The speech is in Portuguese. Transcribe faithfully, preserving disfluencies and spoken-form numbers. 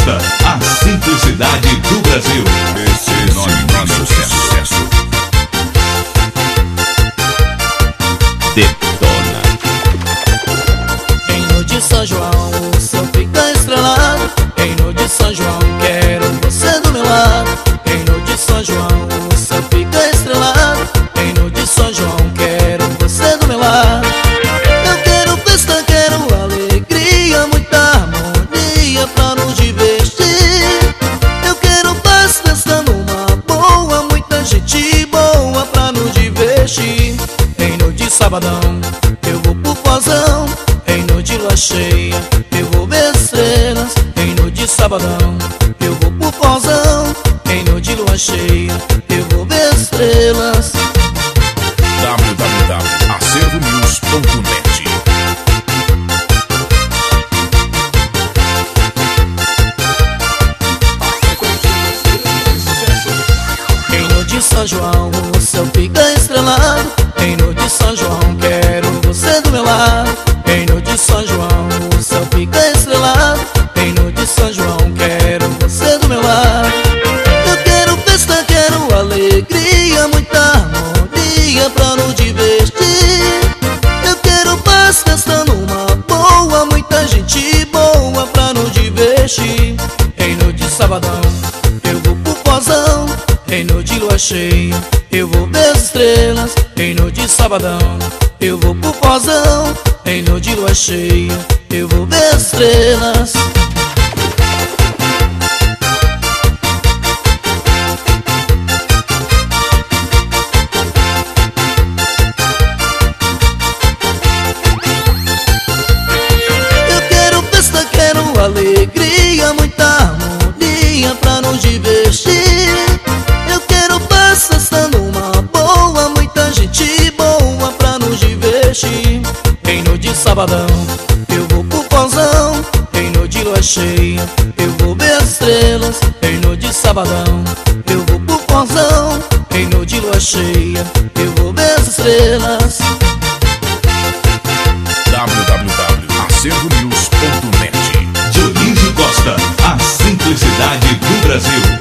Costa, a simplicidade do Brasil. Esse é nosso sucesso. Detona. Em noite de São João, o céu fica estrelado. Em noite de São João, quero você do meu lado. Em noite de São João, o céu fica estrelado. Em noite de São João, quero você do meu lado. Eu quero festa, quero alegria, muita harmonia pra nos divertir. Eu quero paz, festa numa boa, muita gente boa pra nos divertir. Em noite de sabadão, eu vou pro pozão. Em noite de lua cheia, eu vou ver estrelas. Em noite de sabadão, eu vou pro pozão. Em noite de lua cheia, eu vou ver estrelas. w w w ponto acervo news ponto net. Em noite de São João, o céu fica estrelado. Em noite de São João, quero você do meu lado. Em noite de São João, o céu fica estrelado. Em noite de São João, quero você do meu lado. Eu quero festa, quero alegria, muita harmonia pra nos divertir. Eu quero paz, festa numa boa, muita gente boa pra nos divertir. Em noite de sabadão, eu vou pro pozão. Em noite de lua cheia, eu vou ver as estrelas. Em noite de sabadão, eu vou pro pozão. Em noite de lua cheia, eu vou ver as estrelas. Eu quero festa, quero alegria, muita harmonia pra nos divertir. Eu quero paz, festa numa boa, muita gente boa pra nos divertir. Em noite de sabadão, eu vou pro pozão. Em noite de lua cheia, eu vou ver as estrelas. Em noite de sabadão, eu vou pro pozão. Em noite de lua cheia, eu vou ver as estrelas. w w w ponto acervo news ponto net. Dionísio Costa, a simplicidade do Brasil.